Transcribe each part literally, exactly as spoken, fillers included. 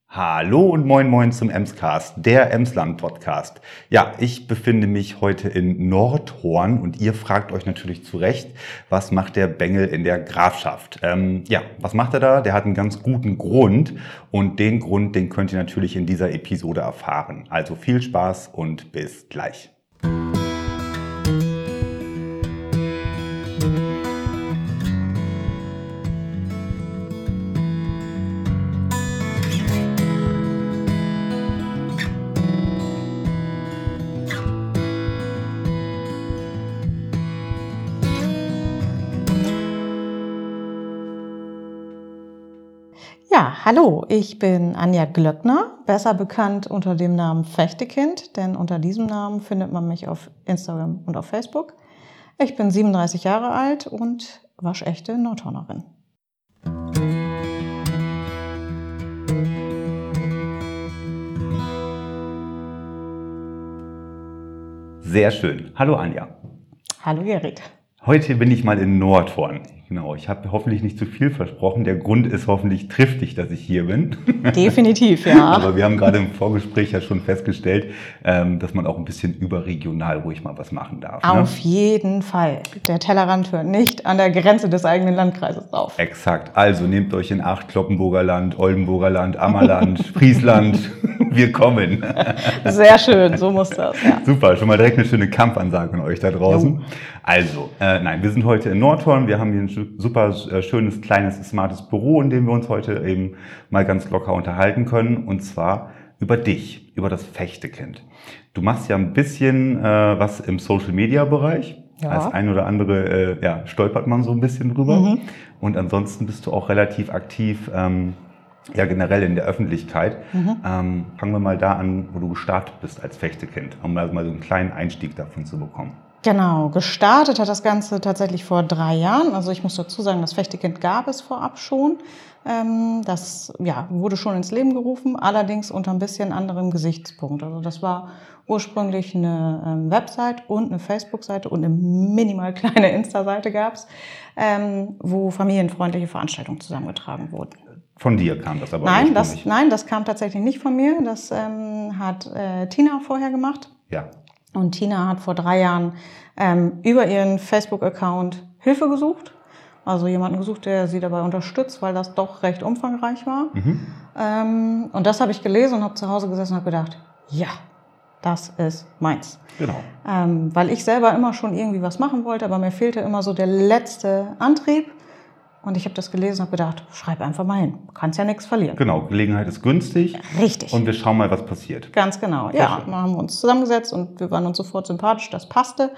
Hallo und moin moin zum Emscast, der Emsland-Podcast. Ja, ich befinde mich heute in Nordhorn und ihr fragt euch natürlich zu Recht, was macht der Bengel in der Grafschaft? Ähm, ja, was macht er da? Der hat einen ganz guten Grund und den Grund, den könnt ihr natürlich in dieser Episode erfahren. Also viel Spaß und bis gleich. Ja, hallo, ich bin Anja Glöckner, besser bekannt unter dem Namen Fechtekind, denn unter diesem Namen findet man mich auf Instagram und auf Facebook. Ich bin siebenunddreißig Jahre alt und waschechte Nordhornerin. Sehr schön. Hallo Anja. Hallo Gerrit. Heute bin ich mal in Nordhorn. Genau, ich habe hoffentlich nicht zu viel versprochen. Der Grund ist hoffentlich triftig, dass ich hier bin. Definitiv, ja. Aber wir haben gerade im Vorgespräch ja schon festgestellt, dass man auch ein bisschen überregional ruhig mal was machen darf. Auf ne? jeden Fall. Der Tellerrand hört nicht an der Grenze des eigenen Landkreises auf. Exakt. Also nehmt euch in Acht, Cloppenburger Land, Oldenburger Land, Ammerland, Friesland. Wir kommen. Sehr schön, so muss das. Ja. Super, schon mal direkt eine schöne Kampfansage an euch da draußen. Jo. Also, äh, nein, wir sind heute in Nordhorn. Wir haben hier ein super äh, schönes, kleines, smartes Büro, in dem wir uns heute eben mal ganz locker unterhalten können. Und zwar über dich, über das Fechtekind. Du machst ja ein bisschen äh, was im Social-Media-Bereich. Ja. Als ein oder andere äh, ja, stolpert man so ein bisschen drüber. Mhm. Und ansonsten bist du auch relativ aktiv, ähm, ja generell in der Öffentlichkeit. Mhm. Ähm, fangen wir mal da an, wo du gestartet bist als Fechtekind, um mal so einen kleinen Einstieg davon zu bekommen. Genau, gestartet hat das Ganze tatsächlich vor drei Jahren. Also ich muss dazu sagen, das Fechtekind gab es vorab schon. Ähm, das ja, wurde schon ins Leben gerufen, allerdings unter ein bisschen anderem Gesichtspunkt. Also das war ursprünglich eine ähm, Website und eine Facebook-Seite und eine minimal kleine Insta-Seite gab's, ähm, wo familienfreundliche Veranstaltungen zusammengetragen wurden. Von dir kam das aber nein, das, nein, das kam tatsächlich nicht von mir. Das ähm, hat äh, Tina vorher gemacht. Ja. Und Tina hat vor drei Jahren ähm, über ihren Facebook-Account Hilfe gesucht. Also jemanden gesucht, der sie dabei unterstützt, weil das doch recht umfangreich war. Mhm. Ähm, und das habe ich gelesen und habe zu Hause gesessen und habe gedacht, ja, das ist meins. Genau. Ähm, weil ich selber immer schon irgendwie was machen wollte, aber mir fehlte immer so der letzte Antrieb. Und ich habe das gelesen und habe gedacht, schreib einfach mal hin. Du kannst ja nichts verlieren. Genau, Gelegenheit ist günstig. Richtig. Und wir schauen mal, was passiert. Ganz genau, Sehr ja. schön. Dann haben wir uns zusammengesetzt und wir waren uns sofort sympathisch, das passte.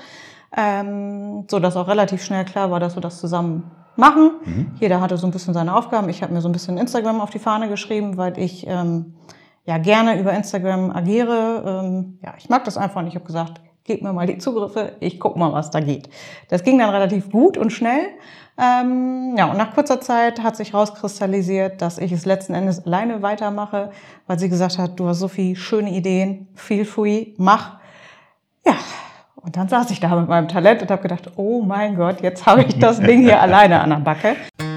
Ähm, so dass auch relativ schnell klar war, dass wir das zusammen machen. Mhm. Jeder hatte so ein bisschen seine Aufgaben. Ich habe mir so ein bisschen Instagram auf die Fahne geschrieben, weil ich ähm, ja gerne über Instagram agiere. Ähm, ja, ich mag das einfach und ich habe gesagt, gebt mir mal die Zugriffe, ich guck mal, was da geht. Das ging dann relativ gut und schnell. Ähm, ja, und nach kurzer Zeit hat sich rauskristallisiert, dass ich es letzten Endes alleine weitermache, weil sie gesagt hat, du hast so viele schöne Ideen, feel free, mach. Ja, und dann saß ich da mit meinem Talent und habe gedacht, oh mein Gott, jetzt habe ich das Ding hier alleine an der Backe.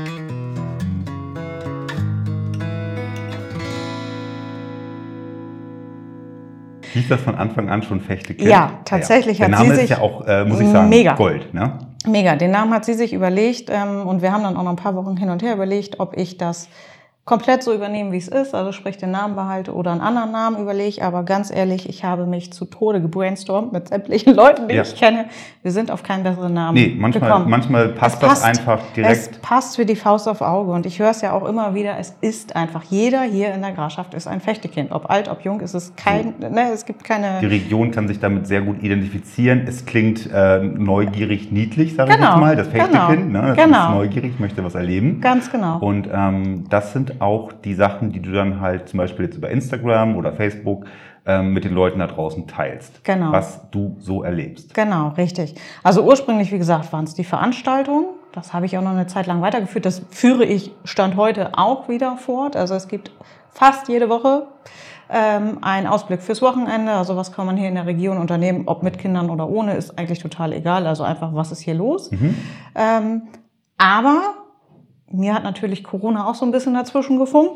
Hieß das von Anfang an schon Fechtekind? Ja, tatsächlich ja, ja. hat sie sich... Der Name ist ja auch, äh, muss ich sagen, mega. Gold, ne? Mega, den Namen hat sie sich überlegt ähm, und wir haben dann auch noch ein paar Wochen hin und her überlegt, ob ich das komplett so übernehme, wie es ist, also sprich den Namen behalte oder einen anderen Namen überlege, aber ganz ehrlich, ich habe mich zu Tode gebrainstormt mit sämtlichen Leuten, die ja. ich kenne. Wir sind auf keinen besseren Namen nee, manchmal, gekommen. manchmal passt, passt das einfach direkt. Es passt wie die Faust auf Auge und ich höre es ja auch immer wieder, es ist einfach, jeder hier in der Grafschaft ist ein Fechtekind. Ob alt, ob jung, ist es kein, so. ne, es gibt keine... Die Region kann sich damit sehr gut identifizieren. Es klingt äh, neugierig, niedlich, sage genau, ich jetzt mal, das Fechtekind. Genau, ne, das genau. ist neugierig, möchte was erleben. Ganz genau. Und ähm, das sind auch die Sachen, die du dann halt zum Beispiel jetzt über Instagram oder Facebook ähm, mit den Leuten da draußen teilst. Genau. Was du so erlebst. Genau, richtig. Also ursprünglich, wie gesagt, waren es die Veranstaltungen. Das habe ich auch noch eine Zeit lang weitergeführt. Das führe ich Stand heute auch wieder fort. Also es gibt fast jede Woche ähm, einen Ausblick fürs Wochenende. Also was kann man hier in der Region unternehmen, ob mit Kindern oder ohne, ist eigentlich total egal. Also einfach, was ist hier los? Mhm. Ähm, aber mir hat natürlich Corona auch so ein bisschen dazwischen gefunkt.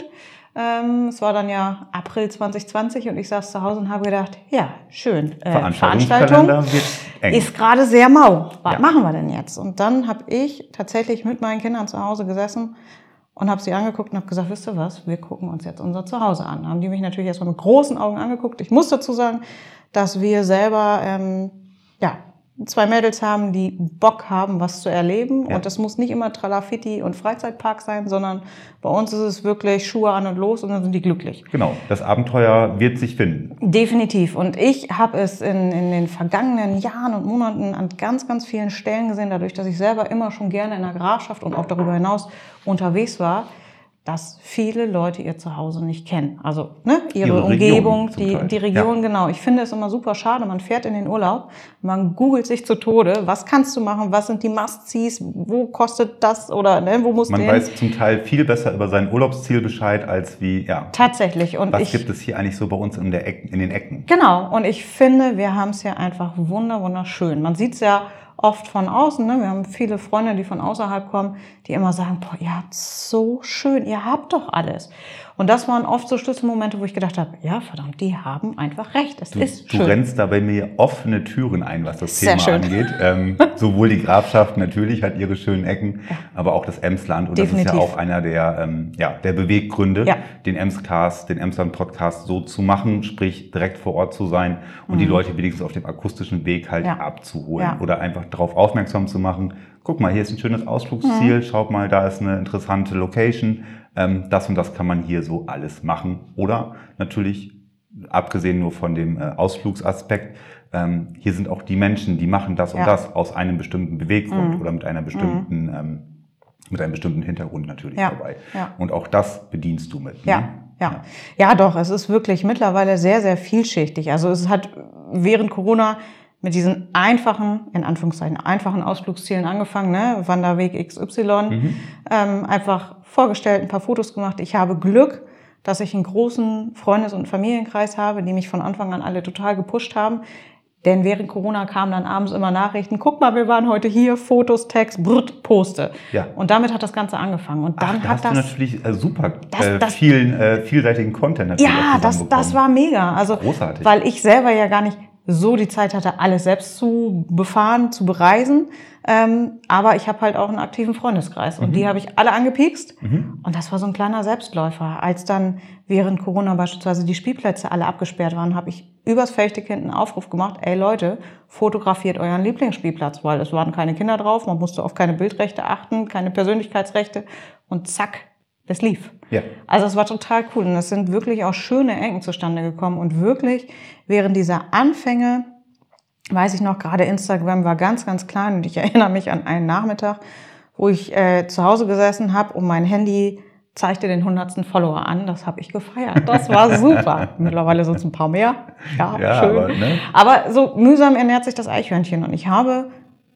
Ähm, es war dann ja April zwanzig zwanzig und ich saß zu Hause und habe gedacht, ja, schön, äh, Veranstaltung wird eng. Ist gerade sehr mau. Was ja. machen wir denn jetzt? Und dann habe ich tatsächlich mit meinen Kindern zu Hause gesessen und habe sie angeguckt und habe gesagt, wisst ihr was, wir gucken uns jetzt unser Zuhause an. Da haben die mich natürlich erstmal mit großen Augen angeguckt. Ich muss dazu sagen, dass wir selber ähm, ja, zwei Mädels haben, die Bock haben, was zu erleben. Ja. Und das muss nicht immer Tralafitti und Freizeitpark sein, sondern bei uns ist es wirklich Schuhe an und los und dann sind die glücklich. Genau, das Abenteuer wird sich finden. Definitiv. Und ich habe es in, in den vergangenen Jahren und Monaten an ganz, ganz vielen Stellen gesehen, dadurch, dass ich selber immer schon gerne in der Grafschaft und auch darüber hinaus unterwegs war, dass viele Leute ihr Zuhause nicht kennen. Also ne, ihre, ihre Umgebung, die, die Region, ja. genau. Ich finde es immer super schade, man fährt in den Urlaub, man googelt sich zu Tode, was kannst du machen, was sind die Must-Sees, wo kostet das oder ne, wo musst du Man hin? weiß zum Teil viel besser über sein Urlaubsziel Bescheid als wie, ja. Tatsächlich. Und was ich, gibt es hier eigentlich so bei uns in, der Ecken, in den Ecken? Genau. Und ich finde, wir haben es ja einfach wunder, wunderschön. Man sieht es ja oft von außen, ne? Wir haben viele Freunde, die von außerhalb kommen, die immer sagen, boah, ihr habt so schön, ihr habt doch alles. Und das waren oft so Schlüsselmomente, wo ich gedacht habe, ja, verdammt, die haben einfach recht, es du, ist du schön. Du rennst da bei mir offene Türen ein, was das Sehr Thema schön. angeht. Ähm, sowohl die Grafschaft natürlich hat ihre schönen Ecken, ja. aber auch das Emsland. Und Definitiv. Das ist ja auch einer der, ähm, ja, der Beweggründe, ja. den Emscast, den Emsland-Podcast so zu machen, sprich direkt vor Ort zu sein und mhm. die Leute wenigstens auf dem akustischen Weg halt ja. abzuholen ja. oder einfach darauf aufmerksam zu machen. Guck mal, hier ist ein schönes Ausflugsziel, mhm. schaut mal, da ist eine interessante Location. Ähm, das und das kann man hier so alles machen. Oder natürlich, abgesehen nur von dem äh, Ausflugsaspekt, ähm, hier sind auch die Menschen, die machen das ja. und das aus einem bestimmten Beweggrund mhm. oder mit einer bestimmten, mhm. ähm, mit einem bestimmten Hintergrund natürlich ja. dabei. Ja. Und auch das bedienst du mit. Ja. Ne? Ja. ja, ja, doch. Es ist wirklich mittlerweile sehr, sehr vielschichtig. Also es hat während Corona mit diesen einfachen, in Anführungszeichen, einfachen Ausflugszielen angefangen, ne? Wanderweg X Y, mhm. ähm, einfach vorgestellt, ein paar Fotos gemacht. Ich habe Glück, dass ich einen großen Freundes- und Familienkreis habe, die mich von Anfang an alle total gepusht haben. Denn während Corona kamen dann abends immer Nachrichten, guck mal, wir waren heute hier, Fotos, Text, brrt, poste. Ja. Und damit hat das Ganze angefangen. Und dann Ach, da hat hast das du natürlich äh, super das, äh, das, vielen, äh, vielseitigen Content natürlich ja, das, das war mega. Also, großartig. Weil ich selber ja gar nicht so die Zeit hatte, alles selbst zu befahren, zu bereisen. Ähm, aber ich habe halt auch einen aktiven Freundeskreis. Und mhm. die habe ich alle angepiekst. Mhm. Und das war so ein kleiner Selbstläufer. Als dann während Corona beispielsweise die Spielplätze alle abgesperrt waren, habe ich übers Fechtkind einen Aufruf gemacht. Ey Leute, fotografiert euren Lieblingsspielplatz, weil es waren keine Kinder drauf, man musste auf keine Bildrechte achten, keine Persönlichkeitsrechte. Und zack, es lief. Ja. Also es war total cool. Und es sind wirklich auch schöne Ecken zustande gekommen. Und wirklich während dieser Anfänge, weiß ich noch, gerade Instagram war ganz, ganz klein. Und ich erinnere mich an einen Nachmittag, wo ich äh, zu Hause gesessen habe und mein Handy zeigte den hundertsten Follower an. Das habe ich gefeiert. Das war super. Mittlerweile sind es ein paar mehr. Ja, ja schön. Aber, ne? aber so mühsam ernährt sich das Eichhörnchen. Und ich habe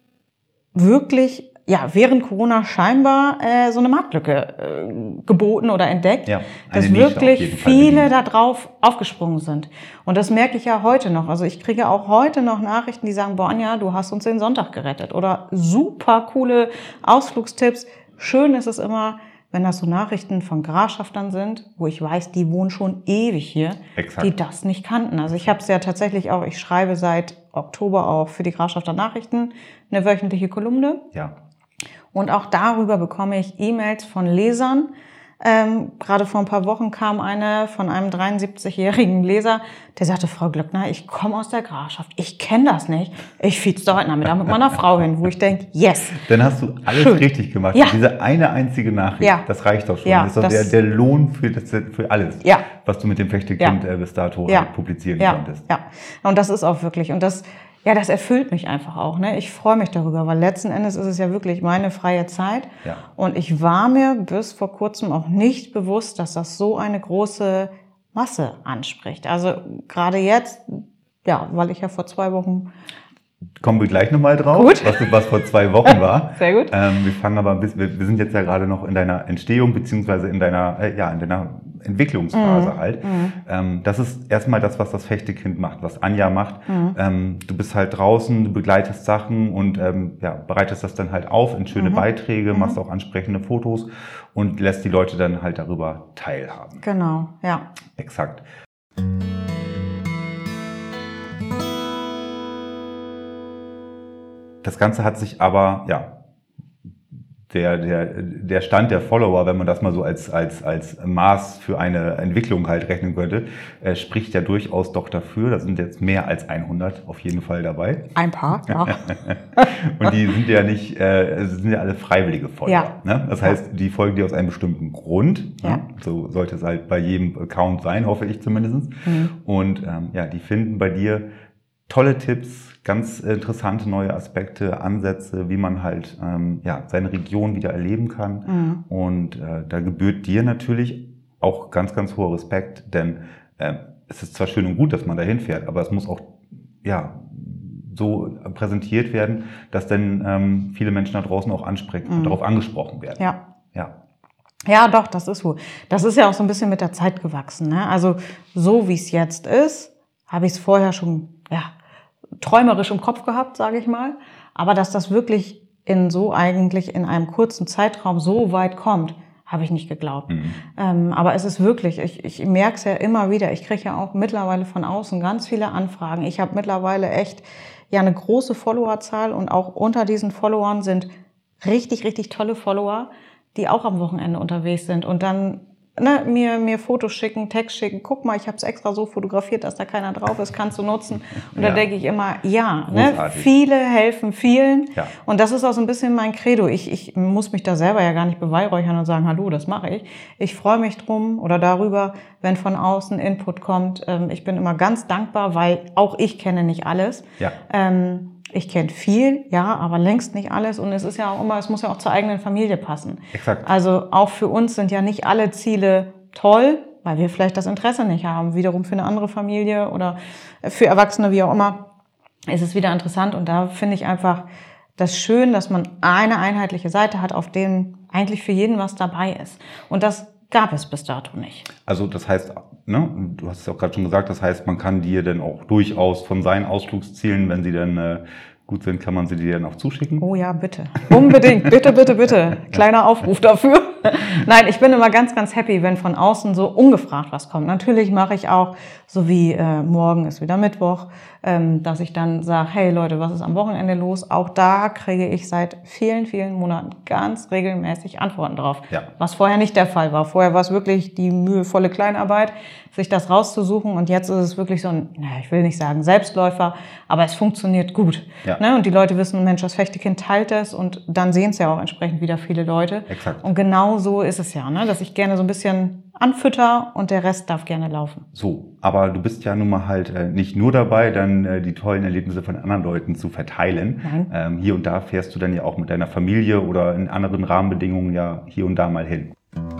wirklich, ja, während Corona scheinbar äh, so eine Marktlücke äh, geboten oder entdeckt, ja, dass Nische wirklich viele da drauf aufgesprungen sind. Und das merke ich ja heute noch. Also ich kriege auch heute noch Nachrichten, die sagen, boah, Anja, du hast uns den Sonntag gerettet. Oder super coole Ausflugstipps. Schön ist es immer, wenn das so Nachrichten von Grafschaftern sind, wo ich weiß, die wohnen schon ewig hier, Exakt. Die das nicht kannten. Also ich habe es ja tatsächlich auch, ich schreibe seit Oktober auch für die Grafschafter Nachrichten eine wöchentliche Kolumne. Ja. Und auch darüber bekomme ich E-Mails von Lesern. Ähm, gerade vor ein paar Wochen kam eine von einem dreiundsiebzigjährigen Leser, der sagte, Frau Glöckner, ich komme aus der Grafschaft, ich kenne das nicht. Ich fliege da heute Nachmittag mit meiner Frau hin, wo ich denke, yes. Dann hast du alles schön. Richtig gemacht. Ja. Diese eine einzige Nachricht, ja. das reicht doch schon. Ja, das ist doch das der, der Lohn für, das, für alles, ja. was du mit dem Fechte-Kind ja. bis dato ja. halt publizieren ja. konntest. Ja, und das ist auch wirklich, und das, ja, das erfüllt mich einfach auch. Ne? Ich freue mich darüber, weil letzten Endes ist es ja wirklich meine freie Zeit. Ja. Und ich war mir bis vor kurzem auch nicht bewusst, dass das so eine große Masse anspricht. Also gerade jetzt, ja, weil ich ja vor zwei Wochen... Kommen wir gleich nochmal drauf, gut. Was, was vor zwei Wochen war. Sehr gut. Ähm, wir fangen aber, bis, wir, wir sind jetzt ja gerade noch in deiner Entstehung, beziehungsweise in deiner, äh, ja, in deiner Entwicklungsphase Mhm. halt. Mhm. Ähm, das ist erstmal das, was das Fechtekind macht, was Anja macht. Mhm. Ähm, du bist halt draußen, du begleitest Sachen und ähm, ja, bereitest das dann halt auf in schöne Mhm. Beiträge, Mhm. machst auch ansprechende Fotos und lässt die Leute dann halt darüber teilhaben. Genau, ja. Exakt. Das Ganze hat sich aber, ja, der, der, der Stand der Follower, wenn man das mal so als, als, als Maß für eine Entwicklung halt rechnen könnte, äh, spricht ja durchaus doch dafür. Da sind jetzt mehr als hundert auf jeden Fall dabei. Ein paar, ja. Und die sind ja nicht, äh, sind ja alle freiwillige Follower. Ja. Ne? Das heißt, die folgen dir aus einem bestimmten Grund. Ja. Ne? So sollte es halt bei jedem Account sein, hoffe ich zumindest. Mhm. Und ähm, ja, die finden bei dir tolle Tipps, ganz interessante neue Aspekte, Ansätze, wie man halt ähm, ja, seine Region wieder erleben kann. Mhm. Und äh, da gebührt dir natürlich auch ganz, ganz hoher Respekt, denn äh, es ist zwar schön und gut, dass man da hinfährt, aber es muss auch ja, so präsentiert werden, dass dann ähm, viele Menschen da draußen auch ansprechen, Mhm. darauf angesprochen werden. Ja. Ja. Ja, doch, das ist so. Das ist ja auch so ein bisschen mit der Zeit gewachsen. Ne? Also so wie es jetzt ist, habe ich es vorher schon ja, träumerisch im Kopf gehabt, sage ich mal. Aber dass das wirklich in so eigentlich in einem kurzen Zeitraum so weit kommt, habe ich nicht geglaubt. Mhm. Ähm, aber es ist wirklich, ich, ich merke es ja immer wieder, ich kriege ja auch mittlerweile von außen ganz viele Anfragen. Ich habe mittlerweile echt ja eine große Followerzahl und auch unter diesen Followern sind richtig, richtig tolle Follower, die auch am Wochenende unterwegs sind und dann ne, mir, mir Fotos schicken, Text schicken, guck mal, ich habe es extra so fotografiert, dass da keiner drauf ist, kannst du nutzen. Und Ja. da denke ich immer, ja, ne, Großartig. viele helfen vielen. Ja. Und das ist auch so ein bisschen mein Credo. Ich, ich muss mich da selber ja gar nicht beweihräuchern und sagen, hallo, das mache ich. Ich freue mich drum oder darüber, wenn von außen Input kommt. Ähm, ich bin immer ganz dankbar, weil auch ich kenne nicht alles. Ja. Ähm, Ich kenne viel, ja, aber längst nicht alles. Und es ist ja auch immer, es muss ja auch zur eigenen Familie passen. Exakt. Also auch für uns sind ja nicht alle Ziele toll, weil wir vielleicht das Interesse nicht haben. Wiederum für eine andere Familie oder für Erwachsene, wie auch immer, ist es wieder interessant. Und da finde ich einfach das schön, dass man eine einheitliche Seite hat, auf denen eigentlich für jeden was dabei ist. Und das gab es bis dato nicht. Also das heißt, ne, du hast es ja auch gerade schon gesagt, das heißt, man kann dir dann auch durchaus von seinen Ausflugszielen, wenn sie dann äh, gut sind, kann man sie dir dann auch zuschicken? Oh ja, bitte. Unbedingt. Bitte, bitte, bitte. Kleiner Aufruf dafür. Nein, ich bin immer ganz, ganz happy, wenn von außen so ungefragt was kommt. Natürlich mache ich auch, so wie äh, morgen ist wieder Mittwoch, ähm, dass ich dann sage, hey Leute, was ist am Wochenende los? Auch da kriege ich seit vielen, vielen Monaten ganz regelmäßig Antworten drauf. Ja. Was vorher nicht der Fall war. Vorher war es wirklich die mühevolle Kleinarbeit, sich das rauszusuchen. Und jetzt ist es wirklich so ein, naja, ich will nicht sagen Selbstläufer, aber es funktioniert gut. Ja. Ne? Und die Leute wissen, Mensch, das Fechtekind teilt es und dann sehen es ja auch entsprechend wieder viele Leute. Exakt. Und genau so ist es ja, ne? Dass ich gerne so ein bisschen anfütter und der Rest darf gerne laufen. So, aber du bist ja nun mal halt äh, nicht nur dabei, dann äh, die tollen Erlebnisse von anderen Leuten zu verteilen. Nein. Ähm, hier und da fährst du dann ja auch mit deiner Familie oder in anderen Rahmenbedingungen ja hier und da mal hin.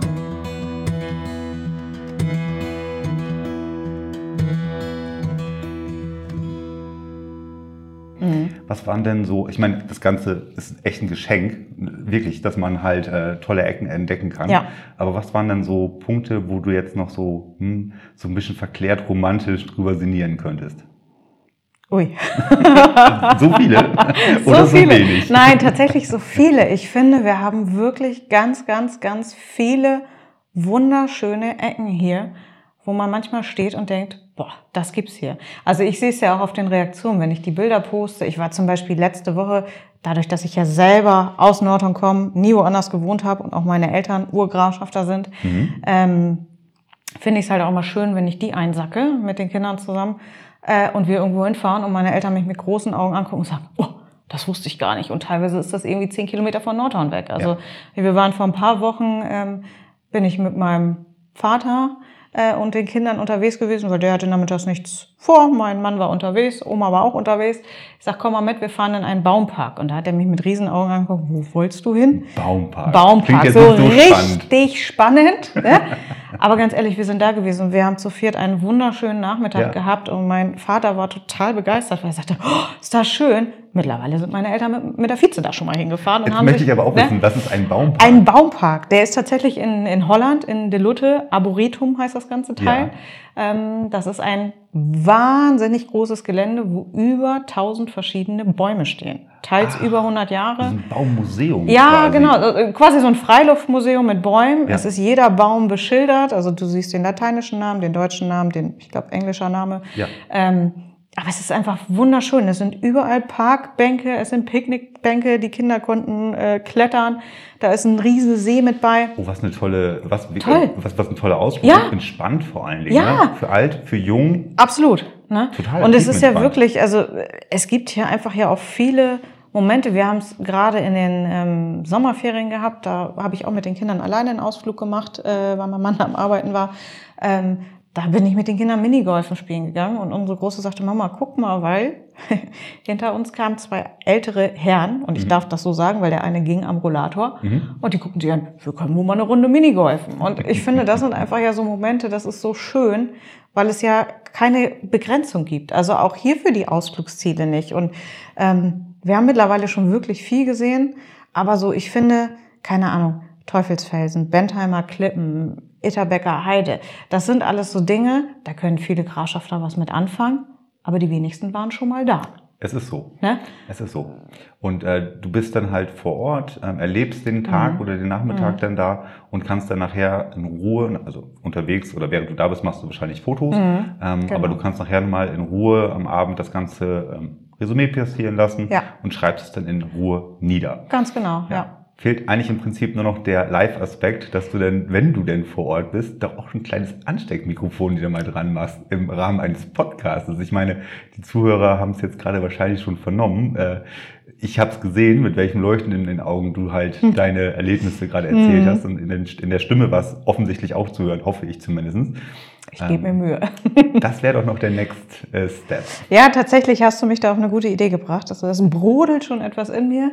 Was waren denn so, ich meine, das Ganze ist echt ein Geschenk, wirklich, dass man halt äh, tolle Ecken entdecken kann. Ja. Aber was waren denn so Punkte, wo du jetzt noch so, hm, so ein bisschen verklärt romantisch drüber sinnieren könntest? Ui. So viele? So Oder so viele. wenig? Nein, tatsächlich so viele. Ich finde, wir haben wirklich ganz, ganz, ganz viele wunderschöne Ecken hier, wo man manchmal steht und denkt, boah, das gibt's hier. Also ich sehe es ja auch auf den Reaktionen, wenn ich die Bilder poste. Ich war zum Beispiel letzte Woche, dadurch, dass ich ja selber aus Nordhorn komme, nie woanders gewohnt habe und auch meine Eltern Urgrafschafter sind, Mhm. ähm, finde ich es halt auch mal schön, wenn ich die einsacke mit den Kindern zusammen äh, und wir irgendwo hinfahren und meine Eltern mich mit großen Augen angucken und sagen, oh, das wusste ich gar nicht. Und teilweise ist das irgendwie zehn Kilometer von Nordhorn weg. Also Ja. wir waren vor ein paar Wochen, ähm, bin ich mit meinem Vater äh, und den Kindern unterwegs gewesen, weil der hatte nachmittags nichts vor. Mein Mann war unterwegs, Oma war auch unterwegs. Ich sag, komm mal mit, wir fahren in einen Baumpark. Und da hat er mich mit Riesenaugen angeguckt, wo wolltest du hin? Baumpark. Baumpark, Klingt jetzt so nicht so spannend. richtig spannend. Ne? Aber ganz ehrlich, wir sind da gewesen und wir haben zu viert einen wunderschönen Nachmittag Ja. gehabt und mein Vater war total begeistert, weil er sagte, oh, ist das schön. Mittlerweile sind meine Eltern mit, mit der Vize da schon mal hingefahren. Und Jetzt haben möchte sich, ich aber auch ne, wissen, das ist ein Baumpark. ein Baumpark. Der ist tatsächlich in, in Holland, in De Lutte. Arboretum heißt das ganze Teil. Ja. Ähm, das ist ein wahnsinnig großes Gelände, wo über tausend verschiedene Bäume stehen. Teils Ach, über hundert Jahre. Das ist ein Baummuseum. Ja, quasi. genau. Quasi so ein Freiluftmuseum mit Bäumen. Ja. Es ist jeder Baum beschildert. Also du siehst den lateinischen Namen, den deutschen Namen, den, ich glaube, englischer Name. Ja. Ähm, aber es ist einfach wunderschön. Es sind überall Parkbänke, es sind Picknickbänke, die Kinder konnten äh, klettern. Da ist ein riesen See mit bei. Oh, was eine tolle, was, Toll. was, was ein toller Ausflug. Ja. Entspannt vor allen Dingen. Ja. Ne? Für alt, für jung. Absolut. Ne? Total. Und es ist ja entspannt. wirklich, also es gibt hier einfach ja auch viele Momente. Wir haben es gerade in den ähm, Sommerferien gehabt. Da habe ich auch mit den Kindern alleine einen Ausflug gemacht, äh, weil mein Mann am Arbeiten war. Ähm, Da bin ich mit den Kindern Minigolfen spielen gegangen und unsere Große sagte, Mama, guck mal, weil hinter uns kamen zwei ältere Herren und ich mhm. darf das so sagen, weil der eine ging am Rollator mhm. und die guckten sich an, wir können wohl mal eine Runde Minigolfen. Und ich finde, das sind einfach ja so Momente, das ist so schön, weil es ja keine Begrenzung gibt. Also auch hier für die Ausflugsziele nicht. Und ähm, wir haben mittlerweile schon wirklich viel gesehen, aber so, ich finde, keine Ahnung, Teufelsfelsen, Bentheimer Klippen, Itterbecker Heide. Das sind alles so Dinge, da können viele Grafschafter was mit anfangen, aber die wenigsten waren schon mal da. Es ist so. Ne? Es ist so. Und äh, du bist dann halt vor Ort, ähm, erlebst den Tag mhm. oder den Nachmittag mhm. dann da und kannst dann nachher in Ruhe, also unterwegs oder während du da bist, machst du wahrscheinlich Fotos, mhm. ähm, genau. aber du kannst nachher mal in Ruhe am Abend das ganze ähm, Resümee passieren lassen ja. und schreibst es dann in Ruhe nieder. Ganz genau, ja. ja. Fehlt eigentlich im Prinzip nur noch der Live-Aspekt, dass du denn, wenn du denn vor Ort bist, doch auch ein kleines Ansteckmikrofon wieder mal dran machst im Rahmen eines Podcasts. Also ich meine, die Zuhörer haben es jetzt gerade wahrscheinlich schon vernommen. Ich habe es gesehen, mit welchem Leuchten in den Augen du halt hm. deine Erlebnisse gerade erzählt hm. hast. Und in der Stimme war es offensichtlich auch zu hören, hoffe ich zumindest. Ich gebe ähm, mir Mühe. Das wäre doch noch der Next äh, Step. Ja, tatsächlich hast du mich da auf eine gute Idee gebracht. Also das brodelt schon etwas in mir.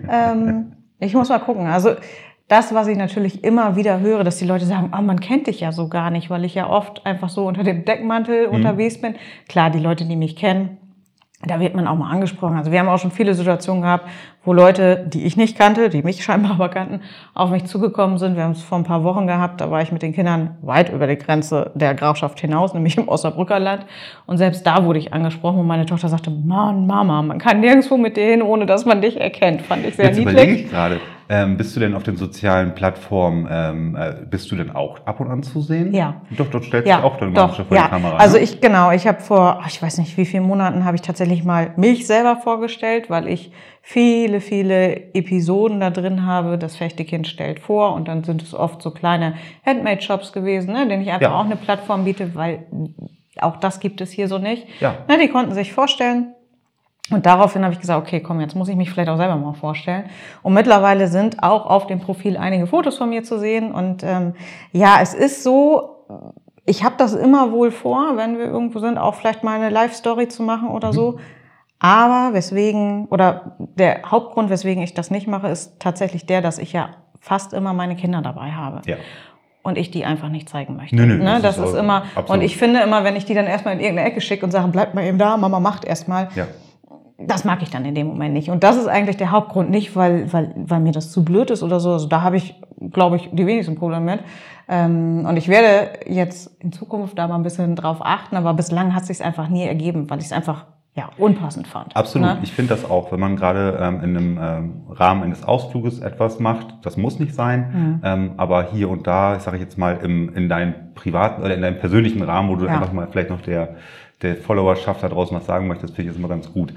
ähm, Ich muss mal gucken. Also das, was ich natürlich immer wieder höre, dass die Leute sagen, oh, man kennt dich ja so gar nicht, weil ich ja oft einfach so unter dem Deckmantel mhm. unterwegs bin. Klar, die Leute, die mich kennen, da wird man auch mal angesprochen. Also wir haben auch schon viele Situationen gehabt, wo Leute, die ich nicht kannte, die mich scheinbar aber kannten, auf mich zugekommen sind. Wir haben es vor ein paar Wochen gehabt, da war ich mit den Kindern weit über die Grenze der Grafschaft hinaus, nämlich im Osnabrücker Land. Und selbst da wurde ich angesprochen und meine Tochter sagte, Mann, Mama, man kann nirgendwo mit dir hin, ohne dass man dich erkennt. Fand ich sehr Jetzt niedlich. Überlege ich gerade. Ähm, bist du denn auf den sozialen Plattformen, ähm, äh, bist du denn auch ab und an zu sehen? Ja. Doch, dort stellst ja, du auch dann doch, vor ja. die Kamera. Also ne? ich, genau, ich habe vor, ich weiß nicht wie vielen Monaten, habe ich tatsächlich mal mich selber vorgestellt, weil ich viele, viele Episoden da drin habe. Das Fechtekind stellt vor und dann sind es oft so kleine Handmade-Shops gewesen, ne, denen ich einfach ja. auch eine Plattform biete, weil auch das gibt es hier so nicht. Ja. Ne, die konnten sich vorstellen. Und daraufhin habe ich gesagt, okay, komm, jetzt muss ich mich vielleicht auch selber mal vorstellen. Und mittlerweile sind auch auf dem Profil einige Fotos von mir zu sehen. Und ähm, ja, es ist so, ich habe das immer wohl vor, wenn wir irgendwo sind, auch vielleicht mal eine Live-Story zu machen oder mhm. so. Aber weswegen, oder der Hauptgrund, weswegen ich das nicht mache, ist tatsächlich der, dass ich ja fast immer meine Kinder dabei habe. Ja. Und ich die einfach nicht zeigen möchte. Nö, nö, ne? Das, das ist, ist immer, absolut. Und ich finde immer, wenn ich die dann erstmal in irgendeine Ecke schicke und sage, bleibt mal eben da, Mama macht erstmal. Ja. Das mag ich dann in dem Moment nicht. Und das ist eigentlich der Hauptgrund, nicht weil, weil, weil mir das zu blöd ist oder so. Also da habe ich, glaube ich, die wenigsten Probleme mit. Ähm, und ich werde jetzt in Zukunft da mal ein bisschen drauf achten, aber bislang hat es sich einfach nie ergeben, weil ich es einfach ja, unpassend fand. Absolut. Ne? Ich finde das auch, wenn man gerade ähm, in einem ähm, Rahmen eines Ausfluges etwas macht, das muss nicht sein, mhm. ähm, aber hier und da, ich sage ich jetzt mal, im, in deinem privaten oder in deinem persönlichen Rahmen, wo du ja. einfach mal vielleicht noch der, der Followerschaft da draußen was sagen möchtest, finde ich das immer ganz gut.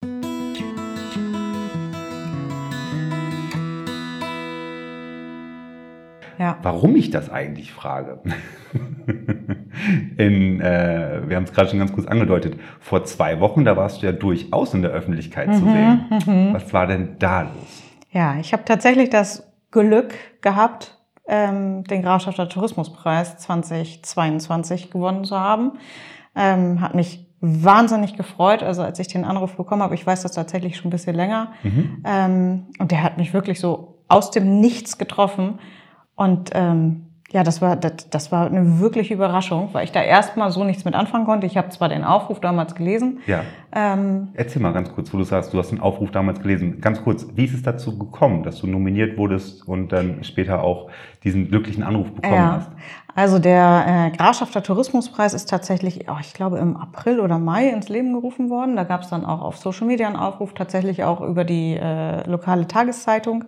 Ja. Warum ich das eigentlich frage? in, äh, wir haben es gerade schon ganz kurz angedeutet. Vor zwei Wochen, da warst du ja durchaus in der Öffentlichkeit mhm, zu sehen. Mhm. Was war denn da los? Ja, ich habe tatsächlich das Glück gehabt, ähm, den Grafschafter Tourismuspreis zweitausendzweiundzwanzig gewonnen zu haben. Ähm, hat mich wahnsinnig gefreut, also als ich den Anruf bekommen habe. Ich weiß das tatsächlich schon ein bisschen länger. Mhm. Ähm, und der hat mich wirklich so aus dem Nichts getroffen. Und ähm, Ja, das war, das, das war eine wirkliche Überraschung, weil ich da erstmal so nichts mit anfangen konnte. Ich habe zwar den Aufruf damals gelesen. Ja. Ähm, Erzähl mal ganz kurz, wo du sagst, du hast den Aufruf damals gelesen. Ganz kurz, wie ist es dazu gekommen, dass du nominiert wurdest und dann später auch diesen glücklichen Anruf bekommen ja. hast? Also der äh, Grafschafter Tourismuspreis ist tatsächlich, oh, ich glaube, im April oder Mai ins Leben gerufen worden. Da gab es dann auch auf Social Media einen Aufruf, tatsächlich auch über die äh, lokale Tageszeitung.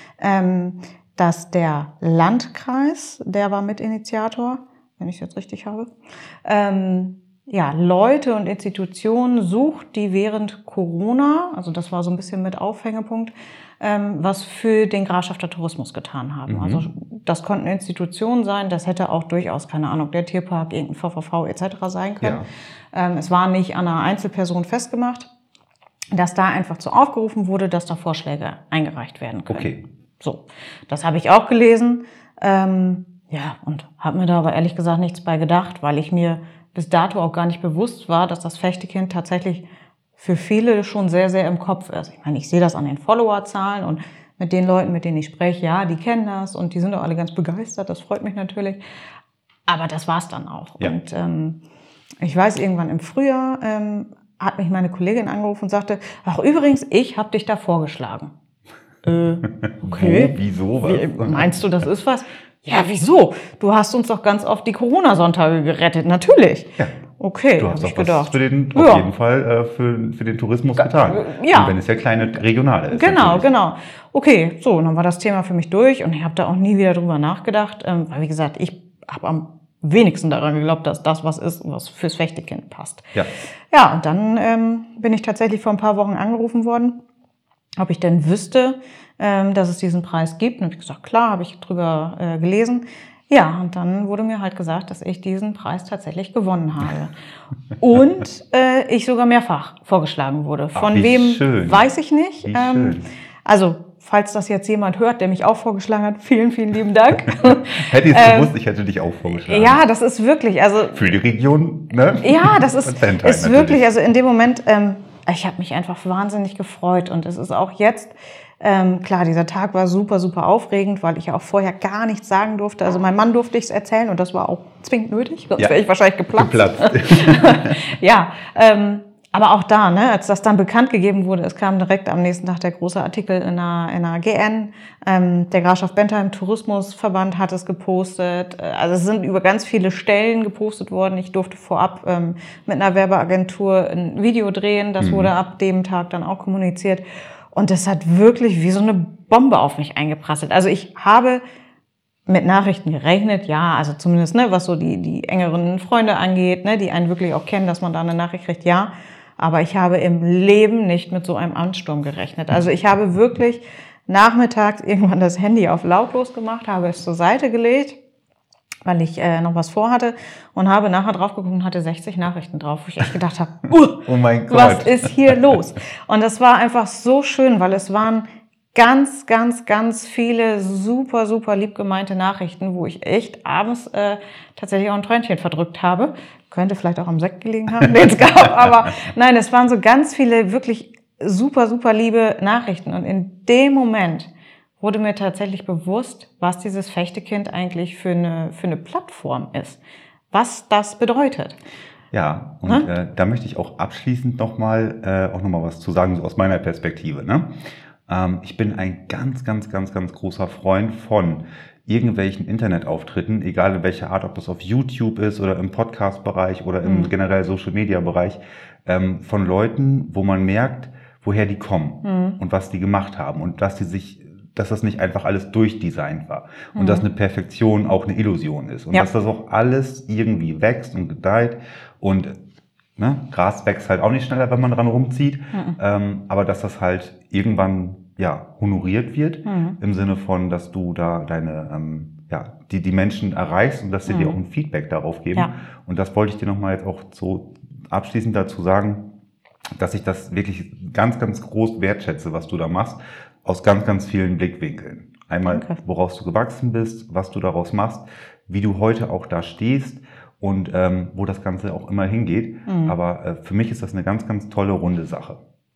Ähm, dass der Landkreis, der war Mitinitiator, wenn ich es jetzt richtig habe, ähm, ja, Leute und Institutionen sucht, die während Corona, also das war so ein bisschen mit Aufhängepunkt, ähm, was für den Grafschafter Tourismus getan haben. Mhm. Also das konnten Institutionen sein, das hätte auch durchaus, keine Ahnung, der Tierpark, irgendein V V V et cetera sein können. Ja. Ähm, es war nicht an einer Einzelperson festgemacht, dass da einfach so aufgerufen wurde, dass da Vorschläge eingereicht werden können. Okay. So, das habe ich auch gelesen, ähm, ja, und habe mir da aber ehrlich gesagt nichts bei gedacht, weil ich mir bis dato auch gar nicht bewusst war, dass das Fechtekind tatsächlich für viele schon sehr, sehr im Kopf ist. Ich meine, ich sehe das an den Followerzahlen und mit den Leuten, mit denen ich spreche, ja, die kennen das und die sind auch alle ganz begeistert, das freut mich natürlich. Aber das war's dann auch. Ja. Und ähm, ich weiß, irgendwann im Frühjahr ähm, hat mich meine Kollegin angerufen und sagte, ach übrigens, ich habe dich da vorgeschlagen. Äh, okay. Wo, wieso? Was? Wie, meinst du, das ist was? Ja, wieso? Du hast uns doch ganz oft die Corona-Sonntage gerettet. Natürlich. Ja. Okay, du hast hab ich doch was gedacht. Für den, ja. auf jeden Fall äh, für, für den Tourismus getan. Ja. Und wenn es ja kleine regionale ist. Genau, natürlich. genau. Okay, so, dann war das Thema für mich durch und ich habe da auch nie wieder drüber nachgedacht. Ähm, weil, wie gesagt, ich habe am wenigsten daran geglaubt, dass das was ist, was fürs Fechtekind passt. Ja. Ja, und dann ähm, bin ich tatsächlich vor ein paar Wochen angerufen worden, ob ich denn wüsste, ähm, dass es diesen Preis gibt. Und ich gesagt, klar, habe ich drüber äh, gelesen. Ja, und dann wurde mir halt gesagt, dass ich diesen Preis tatsächlich gewonnen habe. Und äh, ich sogar mehrfach vorgeschlagen wurde. Von Ach, wem, schön. weiß ich nicht. Wie Ähm, schön. Also, falls das jetzt jemand hört, der mich auch vorgeschlagen hat, vielen, vielen lieben Dank. Hätte ich es ähm, gewusst, ich hätte dich auch vorgeschlagen. Ja, das ist wirklich, also... Für die Region, ne? Ja, das ist, Zental, ist wirklich, also in dem Moment, ähm, ich habe mich einfach wahnsinnig gefreut. Und es ist auch jetzt... Ähm, klar, dieser Tag war super, super aufregend, weil ich ja auch vorher gar nichts sagen durfte. Also meinem Mann durfte ich es erzählen und das war auch zwingend nötig, sonst ja. wäre ich wahrscheinlich geplatzt. geplatzt. Ja, ähm, aber auch da, ne, als das dann bekannt gegeben wurde, es kam direkt am nächsten Tag der große Artikel in einer, in einer G N. Ähm, der Grafschaft Bentheim Tourismusverband hat es gepostet. Also es sind über ganz viele Stellen gepostet worden. Ich durfte vorab ähm, mit einer Werbeagentur ein Video drehen. Das mhm. wurde ab dem Tag dann auch kommuniziert. Und das hat wirklich wie so eine Bombe auf mich eingeprasselt. Also ich habe mit Nachrichten gerechnet, ja, also zumindest, ne, was so die, die engeren Freunde angeht, ne, die einen wirklich auch kennen, dass man da eine Nachricht kriegt, ja. Aber ich habe im Leben nicht mit so einem Ansturm gerechnet. Also ich habe wirklich nachmittags irgendwann das Handy auf lautlos gemacht, habe es zur Seite gelegt, weil ich äh, noch was vorhatte und habe nachher drauf geguckt und hatte sechzig Nachrichten drauf, wo ich echt gedacht habe, uh, oh mein Gott, was ist hier los? Und das war einfach so schön, weil es waren ganz, ganz, ganz viele super, super lieb gemeinte Nachrichten, wo ich echt abends äh, tatsächlich auch ein Tränchen verdrückt habe. Könnte vielleicht auch am Sekt gelegen haben, den es gab, aber nein, es waren so ganz viele wirklich super, super liebe Nachrichten. Und in dem Moment wurde mir tatsächlich bewusst, was dieses Fechtekind eigentlich für eine, für eine Plattform ist, was das bedeutet. Ja, und hm? äh, da möchte ich auch abschließend nochmal äh, auch noch mal was zu sagen, so aus meiner Perspektive. Ne? Ähm, ich bin ein ganz, ganz, ganz, ganz großer Freund von irgendwelchen Internetauftritten, egal in welcher Art, ob das auf YouTube ist oder im Podcast-Bereich oder im hm. generell Social-Media-Bereich, ähm, von Leuten, wo man merkt, woher die kommen hm. und was die gemacht haben und dass die sich dass das nicht einfach alles durchdesignt war und mhm. dass eine Perfektion auch eine Illusion ist und ja. dass das auch alles irgendwie wächst und gedeiht und ne, Gras wächst halt auch nicht schneller, wenn man dran rumzieht, mhm. ähm, aber dass das halt irgendwann ja honoriert wird mhm. im Sinne von, dass du da deine ähm, ja die die Menschen erreichst und dass sie mhm. dir auch ein Feedback darauf geben ja. und das wollte ich dir nochmal jetzt auch so abschließend dazu sagen, dass ich das wirklich ganz ganz groß wertschätze, was du da machst. Aus ganz, ganz vielen Blickwinkeln. Einmal, Danke. Woraus du gewachsen bist, was du daraus machst, wie du heute auch da stehst und ähm, wo das Ganze auch immer hingeht. Mhm. Aber äh, für mich ist das eine ganz, ganz tolle, runde Sache.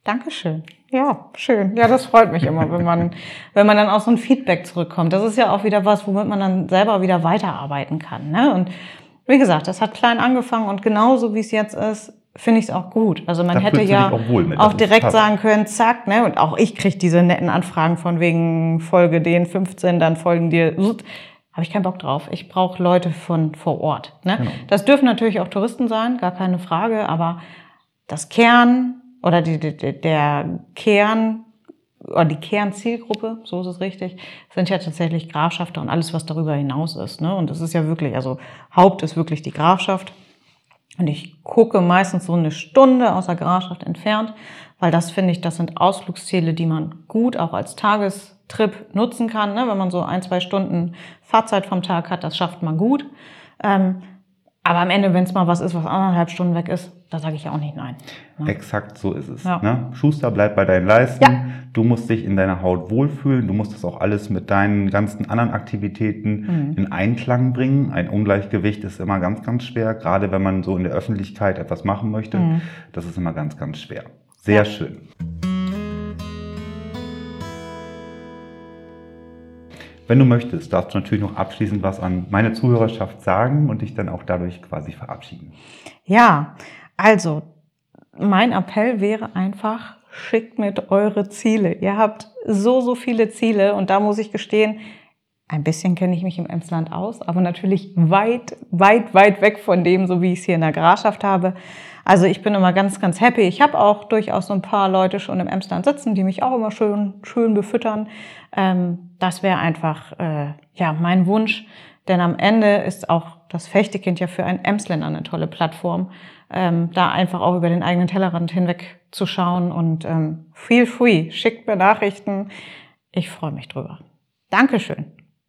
Dankeschön. Ja, schön. Ja, das freut mich immer, wenn man, wenn man dann auch so ein Feedback zurückkommt. Das ist ja auch wieder was, womit man dann selber wieder weiterarbeiten kann. Ne? Und wie gesagt, das hat klein angefangen und genauso wie es jetzt ist, finde ich es auch gut. Also man da hätte ja auch, wohl mit. auch direkt sagen können, zack, ne? Und auch ich kriege diese netten Anfragen von wegen Folge den fünfzehn, dann folgen dir. Habe ich keinen Bock drauf. Ich brauche Leute von vor Ort. Ne? Genau. Das dürfen natürlich auch Touristen sein, gar keine Frage, aber das Kern oder die, die, der Kern oder die Kernzielgruppe, so ist es richtig, sind ja tatsächlich Grafschafter und alles, was darüber hinaus ist. Ne? Und das ist ja wirklich, also Haupt ist wirklich die Grafschaft. Und ich gucke meistens so eine Stunde aus der Grafschaft entfernt, weil das finde ich, das sind Ausflugsziele, die man gut auch als Tagestrip nutzen kann. Ne? Wenn man so ein, zwei Stunden Fahrzeit vom Tag hat, das schafft man gut. Ähm, aber am Ende, wenn es mal was ist, was anderthalb Stunden weg ist, da sage ich ja auch nicht nein. Ne? Exakt so ist es. Ja. Ne? Schuster, bleib bei deinen Leisten. Ja. Du musst dich in deiner Haut wohlfühlen. Du musst das auch alles mit deinen ganzen anderen Aktivitäten mhm. in Einklang bringen. Ein Ungleichgewicht ist immer ganz, ganz schwer. Gerade wenn man so in der Öffentlichkeit etwas machen möchte. Mhm. Das ist immer ganz, ganz schwer. Sehr ja. schön. Wenn du möchtest, darfst du natürlich noch abschließend was an meine Zuhörerschaft sagen und dich dann auch dadurch quasi verabschieden. Ja, also mein Appell wäre einfach, schickt mir eure Ziele. Ihr habt so, so viele Ziele und da muss ich gestehen, ein bisschen kenne ich mich im Emsland aus, aber natürlich weit, weit, weit weg von dem, so wie ich es hier in der Grafschaft habe. Also ich bin immer ganz, ganz happy. Ich habe auch durchaus so ein paar Leute schon im Emsland sitzen, die mich auch immer schön, schön befüttern. Ähm, das wäre einfach äh, ja mein Wunsch, denn am Ende ist auch das Fechtekind ja für einen Emsländer eine tolle Plattform, ähm, da einfach auch über den eigenen Tellerrand hinweg zu schauen und ähm, feel free, schickt mir Nachrichten. Ich freue mich drüber. Dankeschön.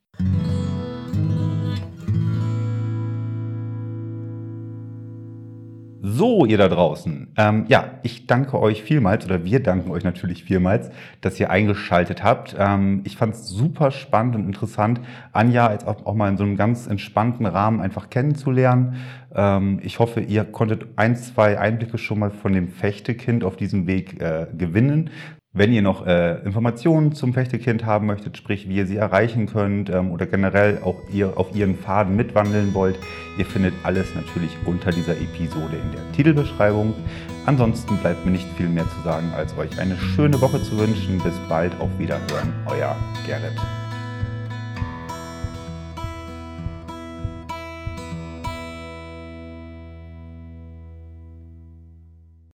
So, ihr da draußen. Ähm, ja, ich danke euch vielmals, oder wir danken euch natürlich vielmals, dass ihr eingeschaltet habt. Ähm, ich fand es super spannend und interessant, Anja jetzt auch, auch mal in so einem ganz entspannten Rahmen einfach kennenzulernen. Ähm, ich hoffe, ihr konntet ein, zwei Einblicke schon mal von dem Fechtekind auf diesem Weg äh, gewinnen. Wenn ihr noch äh, Informationen zum Fechtekind haben möchtet, sprich wie ihr sie erreichen könnt ähm, oder generell auch ihr auf ihren Pfaden mitwandeln wollt, ihr findet alles natürlich unter dieser Episode in der Titelbeschreibung. Ansonsten bleibt mir nicht viel mehr zu sagen, als euch eine schöne Woche zu wünschen. Bis bald, auf Wiederhören, euer Gerrit.